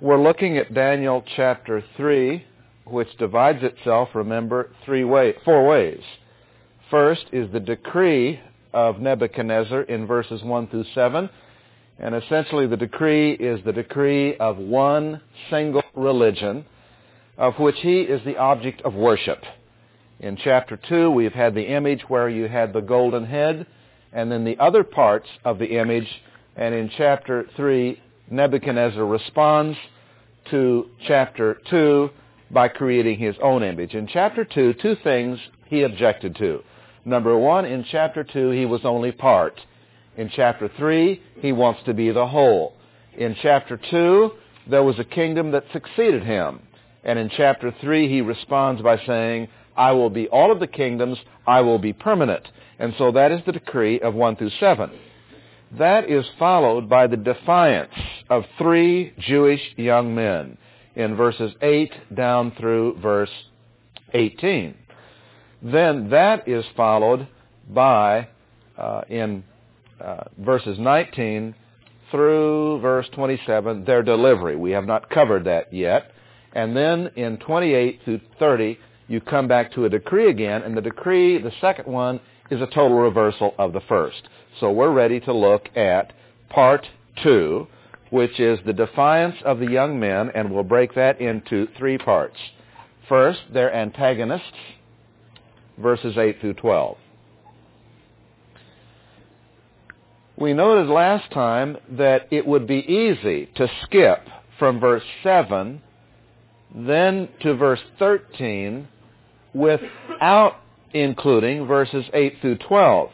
We're looking at Daniel chapter 3, which divides itself, remember, four ways. First is the decree of Nebuchadnezzar in verses 1 through 7. And essentially the decree is the decree of one single religion, of which he is the object of worship. In chapter 2, we've had the image where you had the golden head, and then the other parts of the image. And in chapter 3, Nebuchadnezzar responds to chapter 2 by creating his own image. In chapter 2, two things he objected to. Number one, in chapter 2, he was only part. In chapter 3, he wants to be the whole. In chapter 2, there was a kingdom that succeeded him. And in chapter 3, he responds by saying, I will be all of the kingdoms, I will be permanent. And so that is the decree of 1 through 7. That is followed by the defiance of three Jewish young men in verses 8 down through verse 18. Then that is followed by, in verses 19 through verse 27, their delivery. We have not covered that yet. And then in 28 through 30, you come back to a decree again, and the decree, the second one, is a total reversal of the first. So we're ready to look at part 2, which is the defiance of the young men, and we'll break that into three parts. First, their antagonists, verses 8 through 12. We noted last time that it would be easy to skip from verse 7 then to verse 13 without including verses 8 through 12.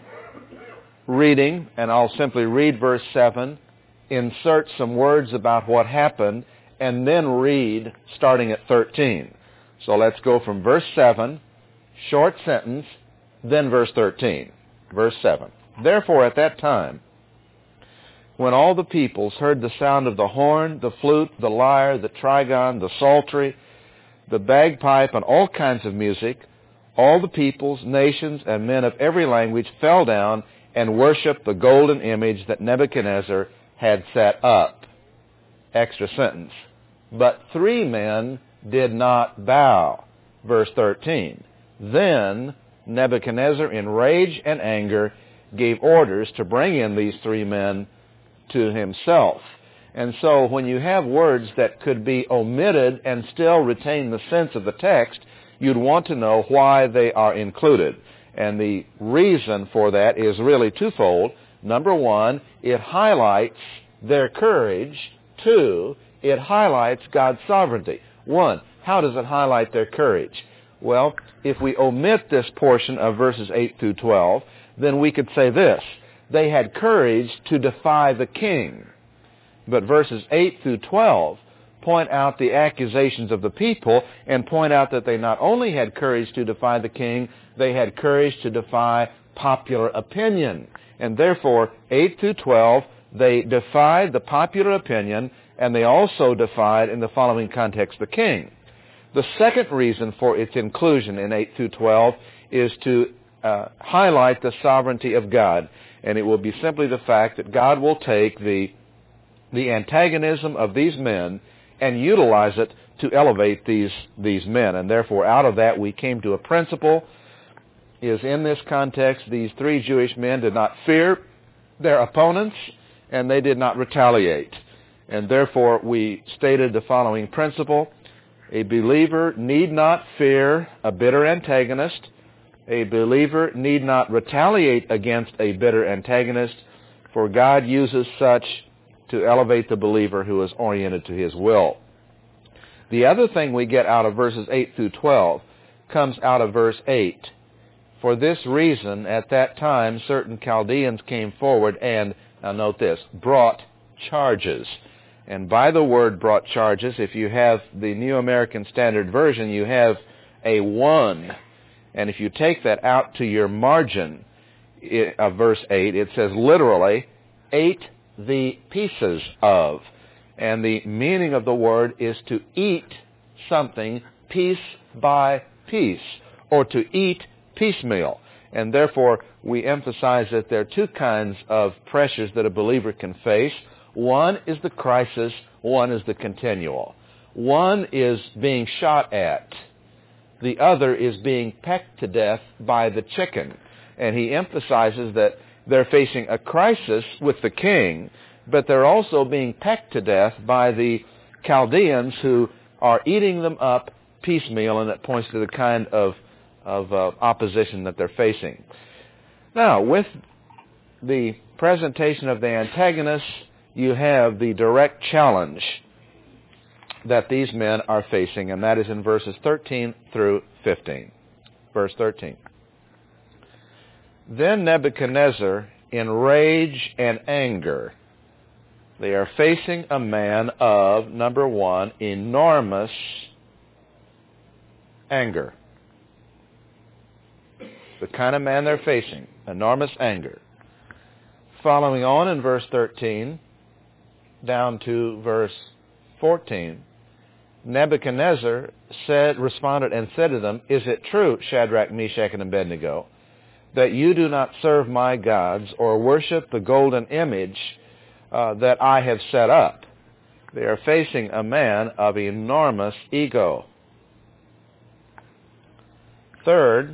Reading, and I'll simply read verse 7, insert some words about what happened, and then read starting at 13. So let's go from verse 7, short sentence, then verse 13. Verse 7. Therefore at that time, when all the peoples heard the sound of the horn, the flute, the lyre, the trigon, the psaltery, the bagpipe, and all kinds of music, all the peoples, nations, and men of every language fell down and worshiped the golden image that Nebuchadnezzar had set up. Extra sentence. But three men did not bow. Verse 13. Then Nebuchadnezzar, in rage and anger, gave orders to bring in these three men to himself. And so when you have words that could be omitted and still retain the sense of the text, you'd want to know why they are included. And the reason for that is really twofold. Number one, it highlights their courage. Two, it highlights God's sovereignty. One, how does it highlight their courage? Well, if we omit this portion of verses 8 through 12, then we could say this: they had courage to defy the king. But verses 8 through 12 point out the accusations of the people and point out that they not only had courage to defy the king, they had courage to defy popular opinion. And therefore, 8 through 12, they defied the popular opinion, and they also defied, in the following context, the king. The second reason for its inclusion in 8 through 12 is to highlight the sovereignty of God. And it will be simply the fact that God will take the antagonism of these men and utilize it to elevate these men. And therefore, out of that, we came to a principle, is in this context, these three Jewish men did not fear their opponents, and they did not retaliate. And therefore, we stated the following principle: a believer need not fear a bitter antagonist. A believer need not retaliate against a bitter antagonist, for God uses such to elevate the believer who is oriented to his will. The other thing we get out of verses 8 through 12 comes out of verse 8. For this reason, at that time, certain Chaldeans came forward and, now note this, brought charges. And by the word brought charges, if you have the New American Standard Version, you have a 1. And if you take that out to your margin of verse 8, it says literally, ate the pieces of. And the meaning of the word is to eat something piece by piece, or to eat piecemeal. And therefore, we emphasize that there are two kinds of pressures that a believer can face. One is the crisis One is the continual. One is being shot at. The other is being pecked to death by the chicken. And he emphasizes that they're facing a crisis with the king, but they're also being pecked to death by the Chaldeans who are eating them up piecemeal, and it points to the kind of opposition that they're facing. Now, with the presentation of the antagonists, you have the direct challenge that these men are facing, and that is in verses 13 through 15. Verse 13. Then Nebuchadnezzar, in rage and anger, they are facing a man of, number one, enormous anger. The kind of man they're facing, enormous anger. Following on in verse 13, down to verse 14, Nebuchadnezzar responded and said to them, "Is it true, Shadrach, Meshach, and Abednego, that you do not serve my gods or worship the golden image that I have set up?" They are facing a man of enormous ego. Third,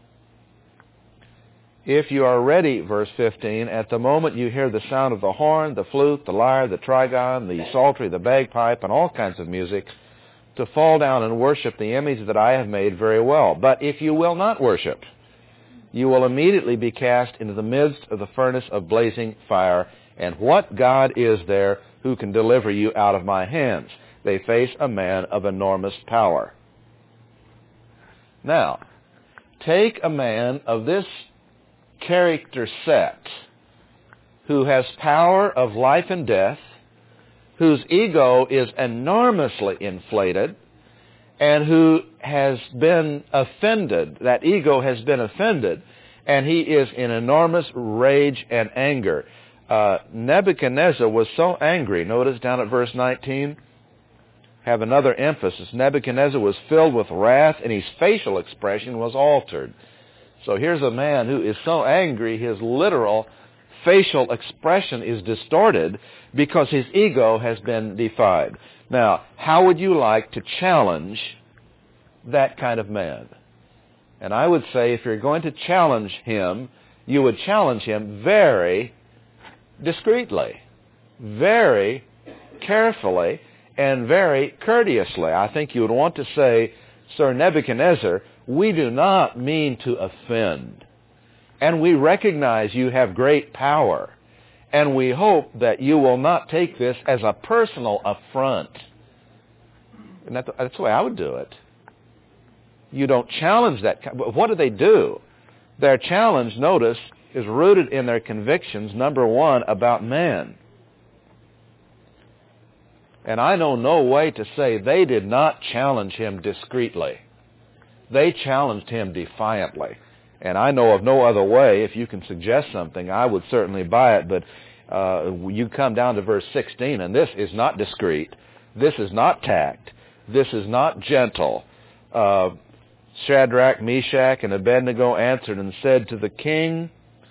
if you are ready, verse 15, at the moment you hear the sound of the horn, the flute, the lyre, the trigon, the psaltery, the bagpipe, and all kinds of music, to fall down and worship the image that I have made, very well. But if you will not worship, you will immediately be cast into the midst of the furnace of blazing fire. And what God is there who can deliver you out of my hands? They face a man of enormous power. Now, take a man of this character set who has power of life and death, whose ego is enormously inflated, and who has been offended. That ego has been offended, and he is in enormous rage and anger. Nebuchadnezzar was so angry. Notice down at verse 19, have another emphasis. Nebuchadnezzar was filled with wrath, and his facial expression was altered. So here's a man who is so angry, his literal facial expression is distorted because his ego has been defied. Now, how would you like to challenge that kind of man? And I would say if you're going to challenge him, you would challenge him very discreetly, very carefully, and very courteously. I think you would want to say, "Sir Nebuchadnezzar, we do not mean to offend, and we recognize you have great power, and we hope that you will not take this as a personal affront." And that's the way I would do it. You don't challenge that. What do? Their challenge, notice, is rooted in their convictions, number one, about man. And I know no way to say they did not challenge him discreetly. They challenged him defiantly. And I know of no other way. If you can suggest something, I would certainly buy it. But you come down to verse 16, and this is not discreet. This is not tact. This is not gentle. Shadrach, Meshach, and Abednego answered and said to the king,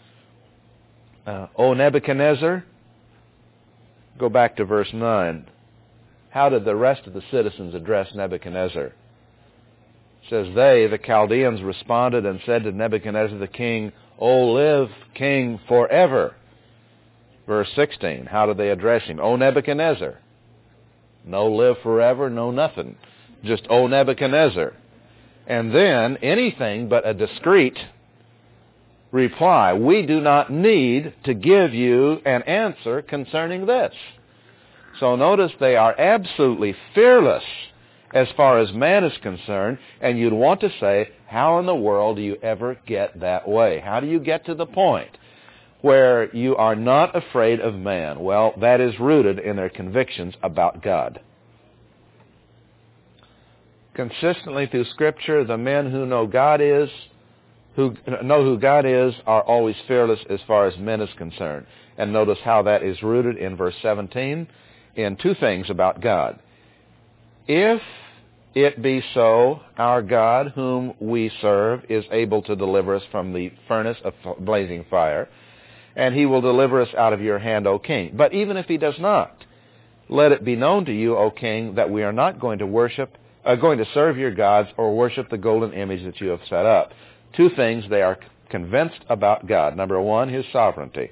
"O Nebuchadnezzar," go back to verse 9. How did the rest of the citizens address Nebuchadnezzar? It says, "They, the Chaldeans, responded and said to Nebuchadnezzar the king, 'O live, king, forever.'" Verse 16, how did they address him? "O Nebuchadnezzar." No live forever, no nothing. Just, "O Nebuchadnezzar." And then anything but a discreet reply. "We do not need to give you an answer concerning this." So notice they are absolutely fearless as far as man is concerned, and you'd want to say, how in the world do you ever get that way? How do you get to the point where you are not afraid of man? Well, that is rooted in their convictions about God. Consistently through Scripture, the men who know who know who God is, are always fearless as far as men is concerned. And notice how that is rooted in verse 17 in two things about God. "If it be so, our God, whom we serve, is able to deliver us from the furnace of blazing fire, and he will deliver us out of your hand, O king. But even if he does not, Let it be known to you, O king, that we are not going to serve your gods or worship the golden image that you have set up. Two things they are convinced about God. Number one, his sovereignty.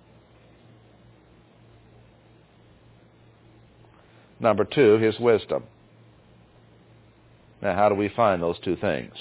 Number two, his wisdom. Now, how do we find those two things?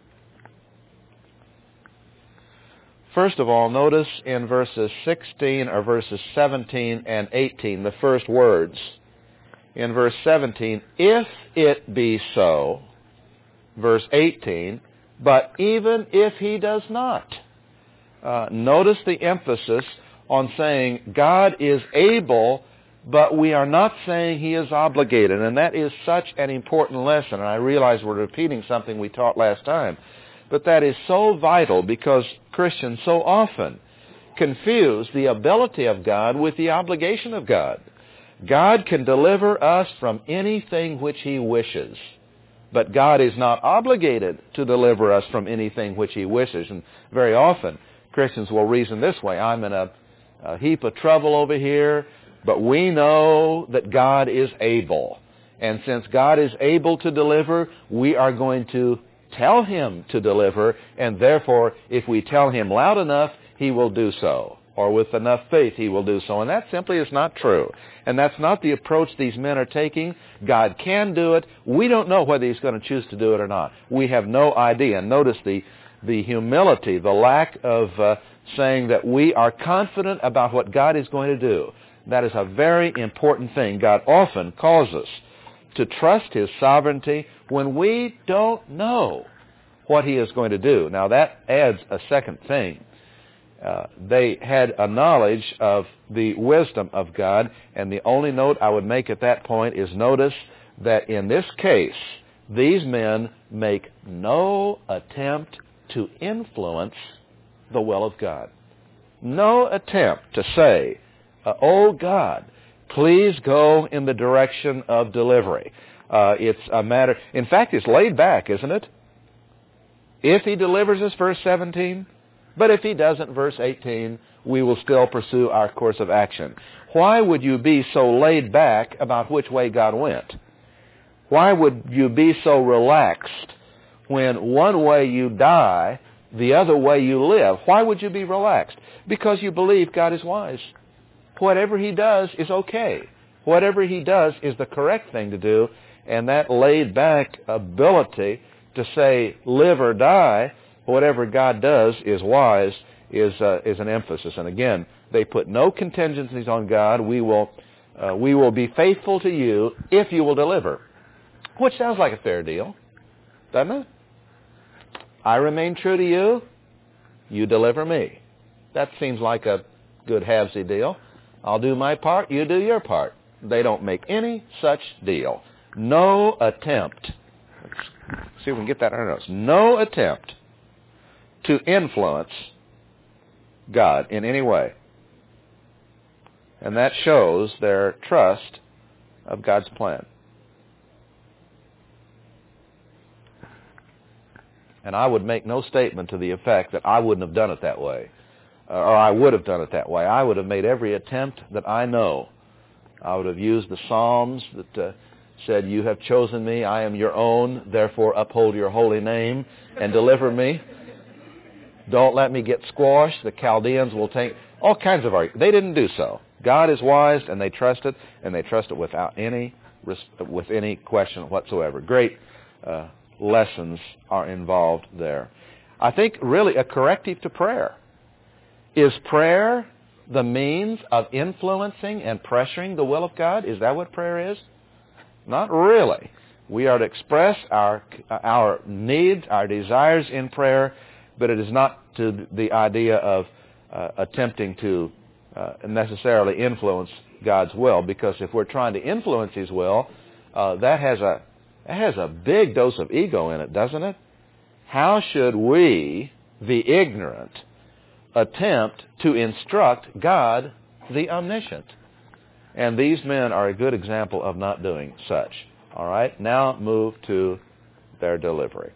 First of all, notice in verses 16 or verses 17 and 18, the first words. In verse 17, if it be so. Verse 18, but even if he does not. Notice the emphasis on saying God is able, but we are not saying he is obligated. And that is such an important lesson. And I realize we're repeating something we taught last time. But that is so vital because Christians so often confuse the ability of God with the obligation of God. God can deliver us from anything which he wishes. But God is not obligated to deliver us from anything which he wishes. And very often, Christians will reason this way. I'm in a heap of trouble over here, but we know that God is able. And since God is able to deliver, we are going to tell him to deliver. And therefore, if we tell him loud enough, he will do so. Or with enough faith, he will do so. And that simply is not true. And that's not the approach these men are taking. God can do it. We don't know whether he's going to choose to do it or not. We have no idea. And notice the humility, the lack of saying that we are confident about what God is going to do. That is a very important thing. God often calls us to trust his sovereignty when we don't know what he is going to do. Now that adds a second thing. They had a knowledge of the wisdom of God, and the only note I would make at that point is notice that in this case, these men make no attempt to influence the will of God. No attempt to say, oh God, please go in the direction of delivery. It's a matter, in fact, it's laid back, isn't it? If he delivers us, verse 17, but if he doesn't, verse 18, we will still pursue our course of action. Why would you be so laid back about which way God went? Why would you be so relaxed when one way you die, the other way you live? Why would you be relaxed? Because you believe God is wise. Whatever he does is okay. Whatever he does is the correct thing to do, and that laid-back ability to say live or die, whatever God does is wise, is an emphasis. And again, they put no contingencies on God. We will be faithful to you if you will deliver. Which sounds like a fair deal, doesn't it? I remain true to you, you deliver me. That seems like a good halvesy deal. I'll do my part, you do your part. They don't make any such deal. No attempt. Let's see if we can get that in our notes. No attempt to influence God in any way. And that shows their trust of God's plan. And I would make no statement to the effect that I wouldn't have done it that way, or I would have done it that way. I would have made every attempt that I know. I would have used the Psalms that said, you have chosen me, I am your own, therefore uphold your holy name and deliver me. Don't let me get squashed. The Chaldeans will take all kinds of arguments. They didn't do so. God is wise, and they trust it, without any question whatsoever. Great lessons are involved there. I think really a corrective to prayer. Is prayer the means of influencing and pressuring the will of God? Is that what prayer is? Not really. We are to express our needs, our desires in prayer, but it is not to the idea of attempting to necessarily influence God's will, because if we're trying to influence his will, that has a big dose of ego in it, doesn't it? How should we, the ignorant, attempt to instruct God, the omniscient? And these men are a good example of not doing such. All right, now move to their delivery.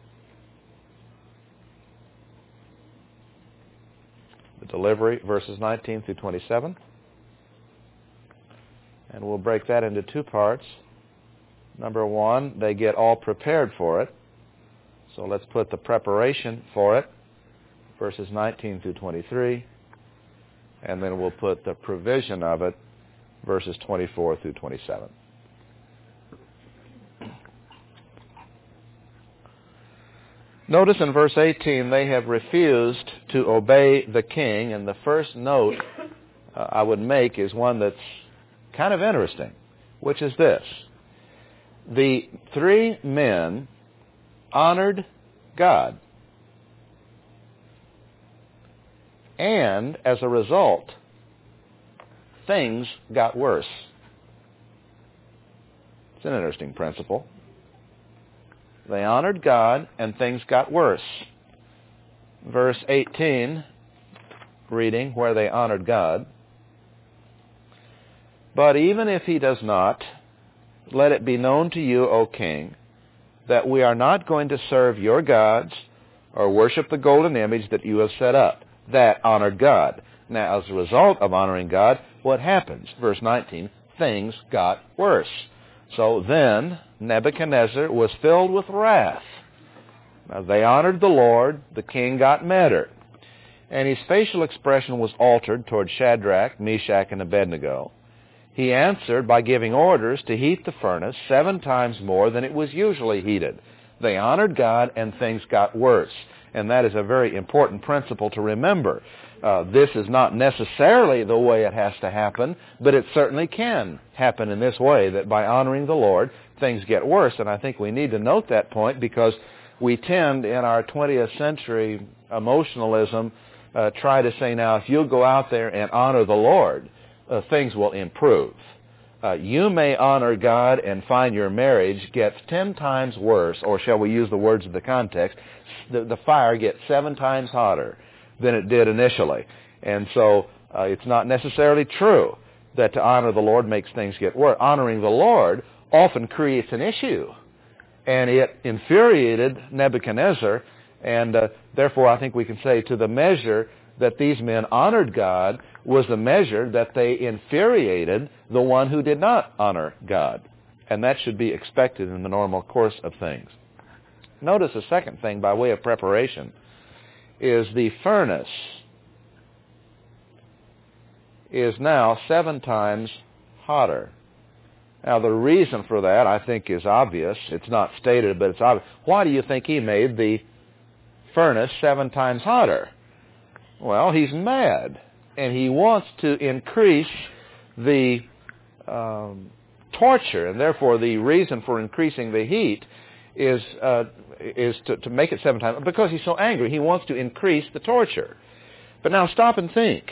The delivery, verses 19 through 27. And we'll break that into two parts. Number one, they get all prepared for it. So let's put the preparation for it, verses 19 through 23. And then we'll put the provision of it, verses 24 through 27. Notice in verse 18, they have refused to obey the king. And the first note I would make is one that's kind of interesting, which is this. The three men honored God. And as a result, things got worse. It's an interesting principle. They honored God, and things got worse. Verse 18, reading where they honored God. But even if he does not, let it be known to you, O king, that we are not going to serve your gods or worship the golden image that you have set up. That honored God. Now, as a result of honoring God, what happens? Verse 19, things got worse. So then Nebuchadnezzar was filled with wrath. Now, they honored the Lord. The king got madder. And his facial expression was altered toward Shadrach, Meshach, and Abednego. He answered by giving orders to heat the furnace 7 times more than it was usually heated. They honored God, and things got worse. And that is a very important principle to remember. This is not necessarily the way it has to happen, but it certainly can happen in this way, that by honoring the Lord, things get worse. And I think we need to note that point, because we tend, in our 20th century emotionalism, try to say, now, if you'll go out there and honor the Lord, things will improve. You may honor God and find your marriage gets 10 times worse, or shall we use the words of the context, the fire gets 7 times hotter than it did initially. And so it's not necessarily true that to honor the Lord makes things get worse. Honoring the Lord often creates an issue, and it infuriated Nebuchadnezzar, and therefore I think we can say to the measure that these men honored God was the measure that they infuriated the one who did not honor God. And that should be expected in the normal course of things. Notice a second thing by way of preparation is the furnace is now 7 times hotter. Now, the reason for that, I think, is obvious. It's not stated, but it's obvious. Why do you think he made the furnace 7 times hotter? Well, he's mad, and he wants to increase the torture, and therefore the reason for increasing the heat is to make it 7 times, because he's so angry. He wants to increase the torture. But now stop and think.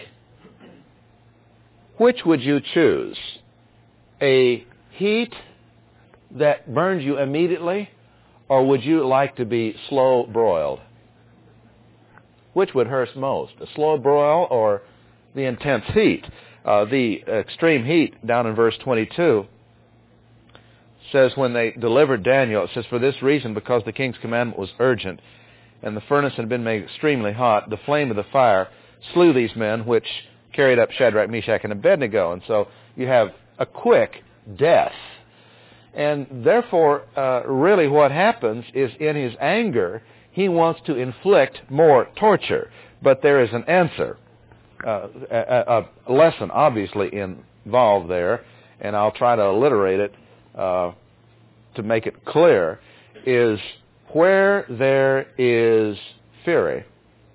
Which would you choose? A heat that burns you immediately, or would you like to be slow broiled? Which would hurt most, a slow broil or the intense heat? The extreme heat down in verse 22 says when they delivered Daniel, it says, for this reason, because the king's commandment was urgent, and the furnace had been made extremely hot, the flame of the fire slew these men, which carried up Shadrach, Meshach, and Abednego. And so you have a quick death. And therefore, really what happens is in his anger, he wants to inflict more torture. But there is an answer, a lesson obviously involved there, and I'll try to alliterate it to make it clear, is where there is fury,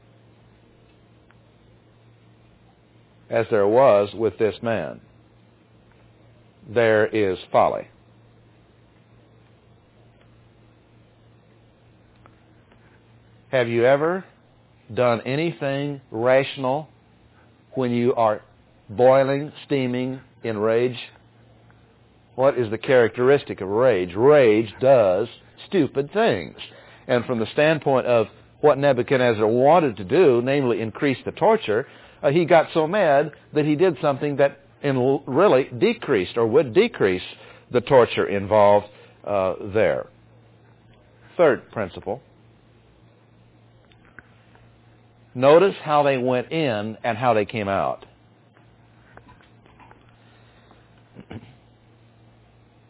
as there was with this man, there is folly. Have you ever done anything rational when you are boiling, steaming in rage? What is the characteristic of rage? Rage does stupid things. And from the standpoint of what Nebuchadnezzar wanted to do, namely increase the torture, he got so mad that he did something that really decreased or would decrease the torture involved there. Third principle. Notice how they went in and how they came out.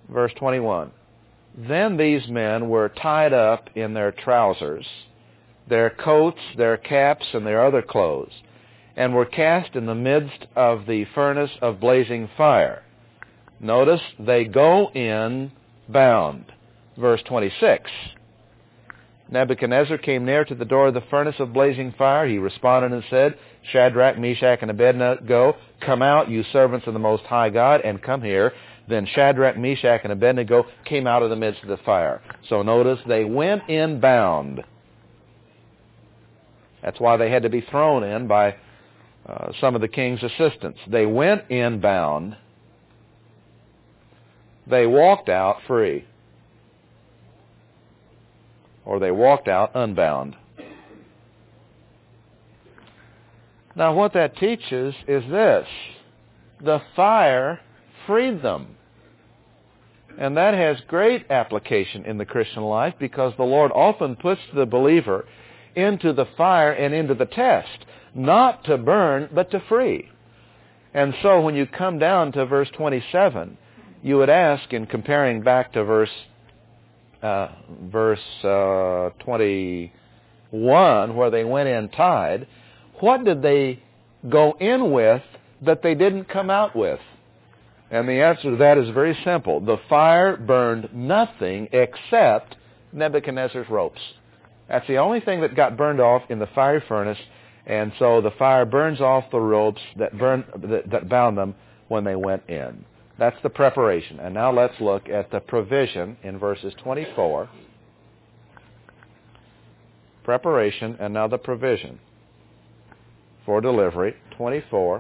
Verse 21. Then these men were tied up in their trousers, their coats, their caps, and their other clothes, and were cast in the midst of the furnace of blazing fire. Notice, they go in bound. Verse 26. Nebuchadnezzar came near to the door of the furnace of blazing fire. He responded and said, Shadrach, Meshach, and Abednego, come out, you servants of the Most High God, and come here. Then Shadrach, Meshach, and Abednego came out of the midst of the fire. So notice, they went in bound. That's why they had to be thrown in by some of the king's assistants. They went in bound. They walked out free. Or they walked out unbound. Now what that teaches is this. The fire freed them. And that has great application in the Christian life because the Lord often puts the believer into the fire and into the test, not to burn, but to free. And so when you come down to verse 27, you would ask, in comparing back to verse 21, where they went in tied, what did they go in with that they didn't come out with? And the answer to that is very simple. The fire burned nothing except Nebuchadnezzar's ropes. That's the only thing that got burned off in the fiery furnace, and so the fire burns off the ropes that bound them when they went in. That's the preparation. And now let's look at the provision in verses 24. Preparation, and now the provision for delivery, 24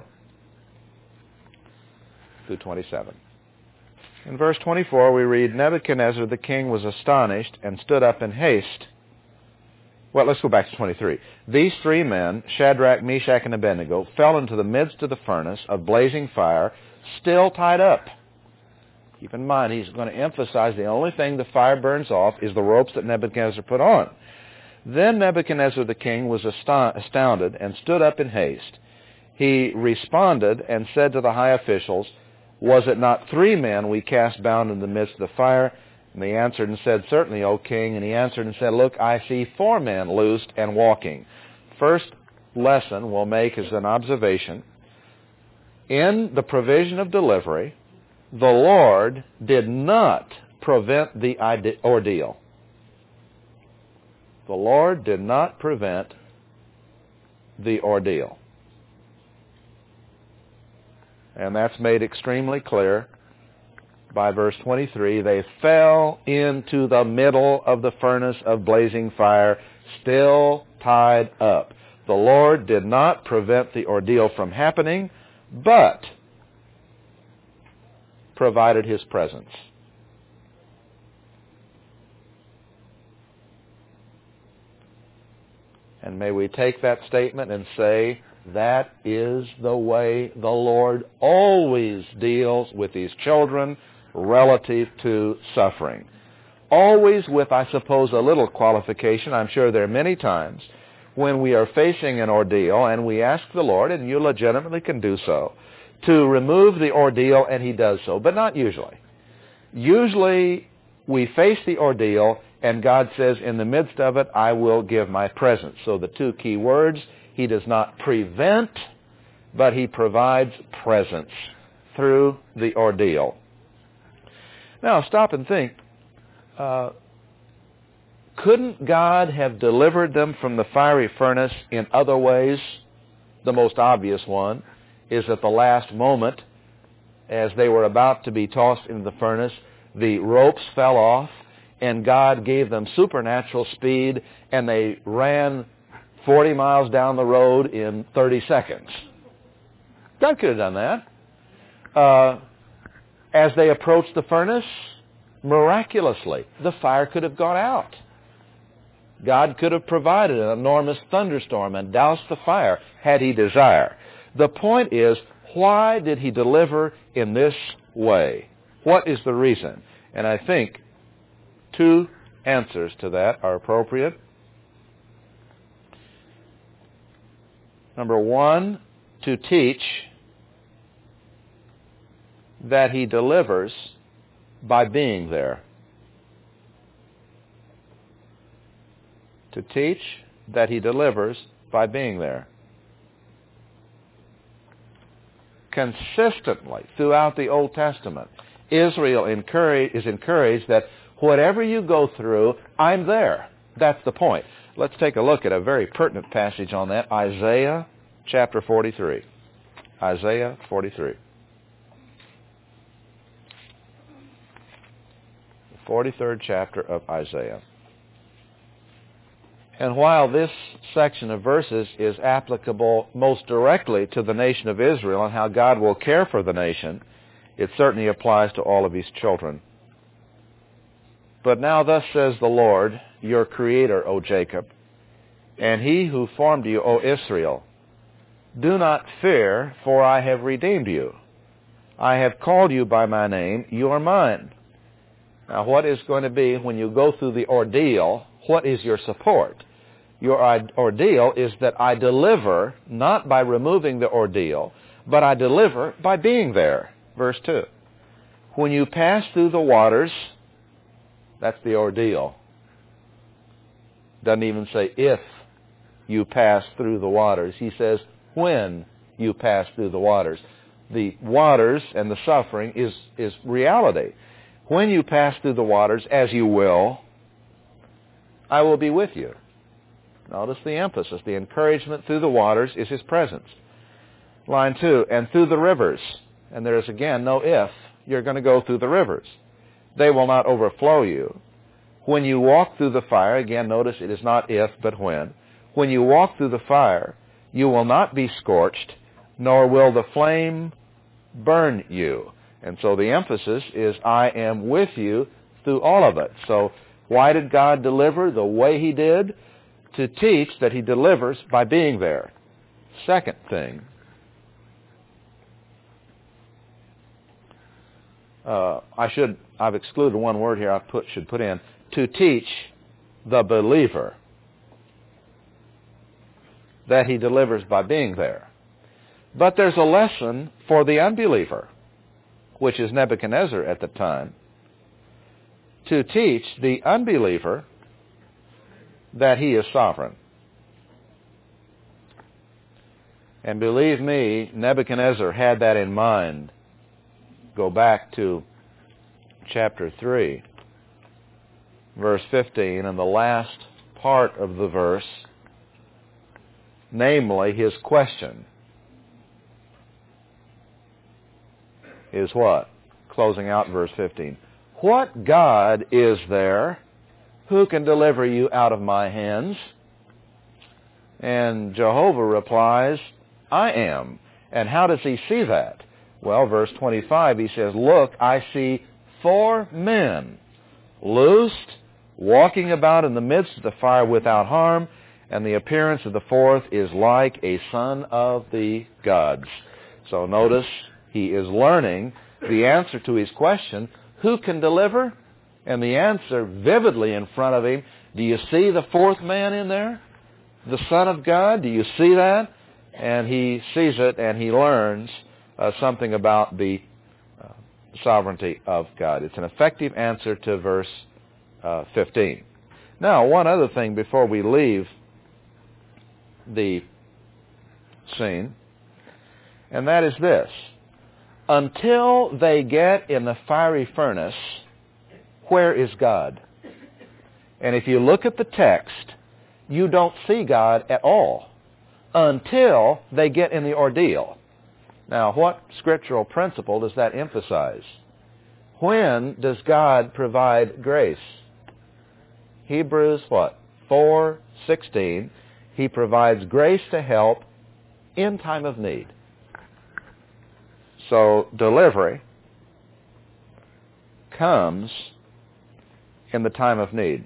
through 27. In verse 24 we read, Nebuchadnezzar the king was astonished and stood up in haste. Well, let's go back to 23. These three men, Shadrach, Meshach, and Abednego, fell into the midst of the furnace of blazing fire, still tied up. Keep in mind, he's going to emphasize the only thing the fire burns off is the ropes that Nebuchadnezzar put on. Then Nebuchadnezzar the king was astounded and stood up in haste. He responded and said to the high officials, Was it not 3 men we cast bound in the midst of the fire? And they answered and said, Certainly, O king. And he answered and said, Look, I see 4 men loosed and walking. First lesson we'll make is an observation. In the provision of delivery, the Lord did not prevent the ordeal. The Lord did not prevent the ordeal. And that's made extremely clear by verse 23. They fell into the middle of the furnace of blazing fire, still tied up. The Lord did not prevent the ordeal from happening, but provided His presence. And may we take that statement and say, that is the way the Lord always deals with His children relative to suffering. Always with, I suppose, a little qualification. I'm sure there are many times when we are facing an ordeal and we ask the Lord, and you legitimately can do so, to remove the ordeal, and He does so, but not usually. Usually we face the ordeal and God says, in the midst of it, I will give my presence. So the 2 key words, He does not prevent, but He provides presence through the ordeal. Now, stop and think. Couldn't God have delivered them from the fiery furnace in other ways? The most obvious one is at the last moment, as they were about to be tossed into the furnace, the ropes fell off, and God gave them supernatural speed, and they ran 40 miles down the road in 30 seconds. God could have done that. As they approached the furnace, miraculously, the fire could have gone out. God could have provided an enormous thunderstorm and doused the fire had He desire. The point is, why did He deliver in this way? What is the reason? And I think 2 answers to that are appropriate. Number 1, to teach that He delivers by being there. To teach that he delivers by being there. Consistently throughout the Old Testament, Israel is encouraged that whatever you go through, I'm there. That's the point. Let's take a look at a very pertinent passage on that. Isaiah chapter 43. Isaiah 43. The 43rd chapter of Isaiah. And while this section of verses is applicable most directly to the nation of Israel and how God will care for the nation, it certainly applies to all of his children. But now thus says the Lord, your Creator, O Jacob, and he who formed you, O Israel, do not fear, for I have redeemed you. I have called you by my name, you are mine. Now what is going to be when you go through the ordeal, what is your support? Your ordeal is that I deliver, not by removing the ordeal, but I deliver by being there. Verse 2. When you pass through the waters, that's the ordeal. Doesn't even say if you pass through the waters. He says when you pass through the waters. The waters and the suffering is reality. When you pass through the waters, as you will, I will be with you. Notice the emphasis. The encouragement through the waters is his presence. Line 2, and through the rivers. And there is again no if. You're going to go through the rivers. They will not overflow you. When you walk through the fire, again notice it is not if but when. When you walk through the fire, you will not be scorched, nor will the flame burn you. And so the emphasis is I am with you through all of it. So why did God deliver the way he did? To teach that he delivers by being there. Second thing, I've excluded one word here should put in, to teach the believer that he delivers by being there. But there's a lesson for the unbeliever, which is Nebuchadnezzar at the time, to teach the unbeliever that he is sovereign. And believe me, Nebuchadnezzar had that in mind. Go back to chapter 3, verse 15, and the last part of the verse, namely his question, is what? Closing out verse 15. What God is there who can deliver you out of my hands? And Jehovah replies, I am. And how does he see that? Well, verse 25, he says, look, I see 4 men loosed, walking about in the midst of the fire without harm, and the appearance of the fourth is like a son of the gods. So notice, he is learning the answer to his question, who can deliver? And the answer vividly in front of him, do you see the 4th man in there? The Son of God, do you see that? And he sees it and he learns something about the sovereignty of God. It's an effective answer to verse 15. Now, one other thing before we leave the scene, and that is this. Until they get in the fiery furnace, where is God? And if you look at the text, you don't see God at all until they get in the ordeal. Now, what scriptural principle does that emphasize? When does God provide grace? Hebrews what? 4:16. He provides grace to help in time of need. So delivery comes in the time of need.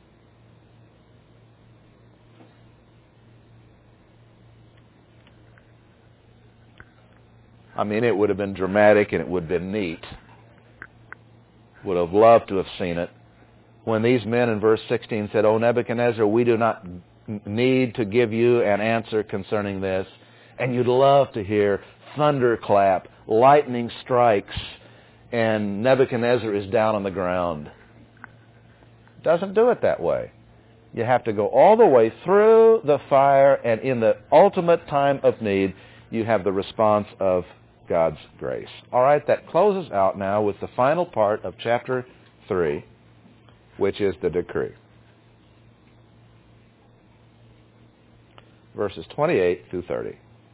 I mean, it would have been dramatic and it would have been neat. Would have loved to have seen it. When these men in verse 16 said, O Nebuchadnezzar, we do not need to give you an answer concerning this. And you'd love to hear thunderclap, lightning strikes, and Nebuchadnezzar is down on the ground. It doesn't do it that way. You have to go all the way through the fire, and in the ultimate time of need, you have the response of God's grace. All right, that closes out now with the final part of chapter 3, which is the decree. Verses 28 through 30.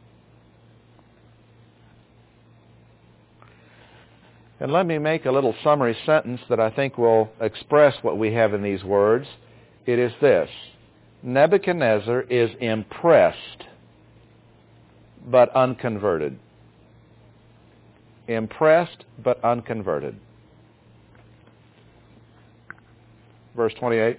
And let me make a little summary sentence that I think will express what we have in these words. It is this: Nebuchadnezzar is impressed, but unconverted. Impressed, but unconverted. Verse 28.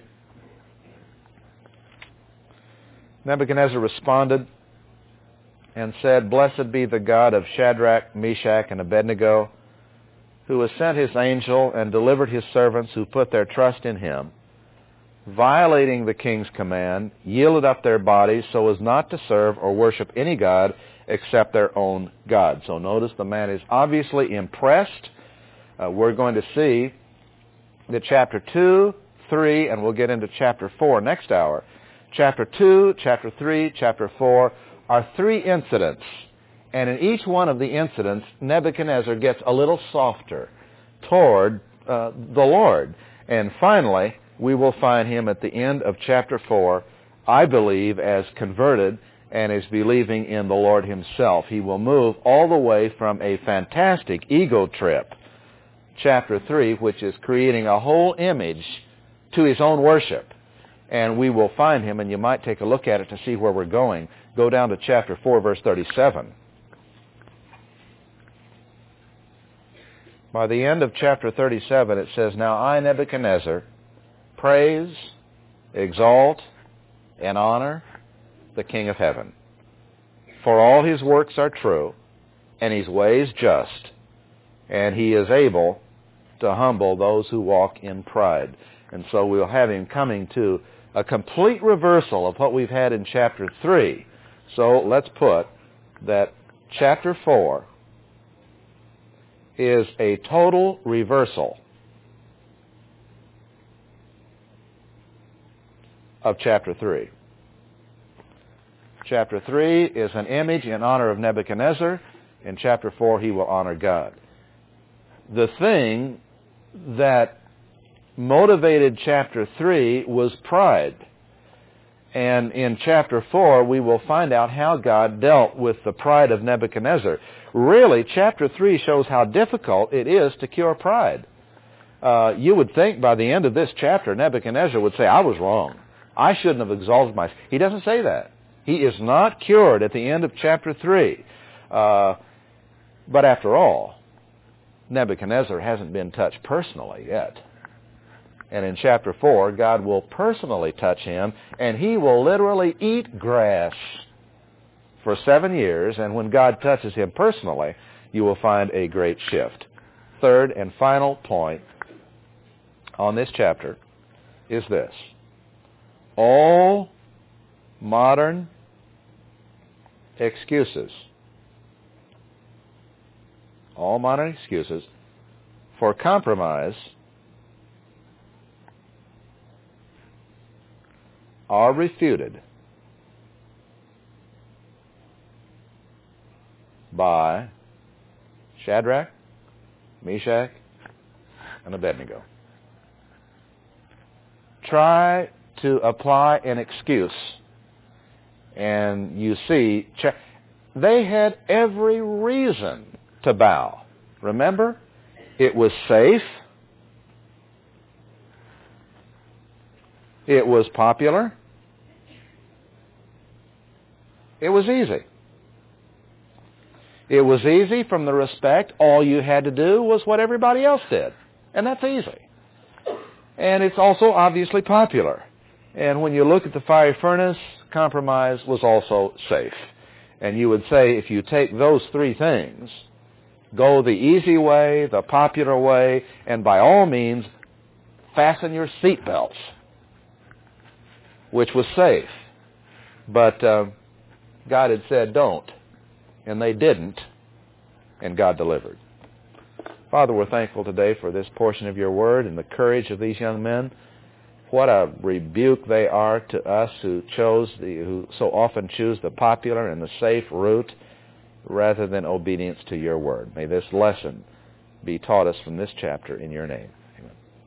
Nebuchadnezzar responded and said, "Blessed be the God of Shadrach, Meshach, and Abednego, who has sent his angel and delivered his servants who put their trust in him, violating the king's command, yielded up their bodies so as not to serve or worship any god except their own God." So notice the man is obviously impressed. We're going to see that chapter 2, 3, and we'll get into chapter 4 next hour. Chapter 2, chapter 3, chapter 4 are 3 incidents. And in each one of the incidents, Nebuchadnezzar gets a little softer toward the Lord. And finally, we will find him at the end of chapter 4, I believe, as converted and is believing in the Lord himself. He will move all the way from a fantastic ego trip, chapter 3, which is creating a whole image to his own worship. And we will find him, and you might take a look at it to see where we're going. Go down to chapter 4, verse 37. By the end of chapter 37, it says, "Now I, Nebuchadnezzar, praise, exalt, and honor the King of heaven. For all his works are true, and his ways just, and he is able to humble those who walk in pride." And so we'll have him coming to a complete reversal of what we've had in chapter 3. So let's put that chapter 4 is a total reversal of chapter 3. Chapter 3 is an image in honor of Nebuchadnezzar. In chapter 4, he will honor God. The thing that motivated chapter 3 was pride. And in chapter 4, we will find out how God dealt with the pride of Nebuchadnezzar. Really, chapter 3 shows how difficult it is to cure pride. You would think by the end of this chapter, Nebuchadnezzar would say, "I was wrong. I shouldn't have exalted myself." He doesn't say that. He is not cured at the end of chapter 3. But after all, Nebuchadnezzar hasn't been touched personally yet. And in chapter 4, God will personally touch him, and he will literally eat grass for 7 years. And when God touches him personally, you will find a great shift. Third and final point on this chapter is this: all modern excuses for compromise are refuted by Shadrach, Meshach, and Abednego. Try to apply an excuse, and you see, they had every reason to bow. Remember, it was safe. It was popular. It was easy. It was easy from the respect all you had to do was what everybody else did. And that's easy. And it's also obviously popular. And when you look at the fiery furnace, compromise was also safe. And you would say if you take those 3 things, go the easy way, the popular way, and by all means, fasten your seatbelts, which was safe. But God had said don't, and they didn't, and God delivered. Father, we're thankful today for this portion of your word and the courage of these young men. What a rebuke they are to us who so often choose the popular and the safe route rather than obedience to your word. May this lesson be taught us from this chapter in your name.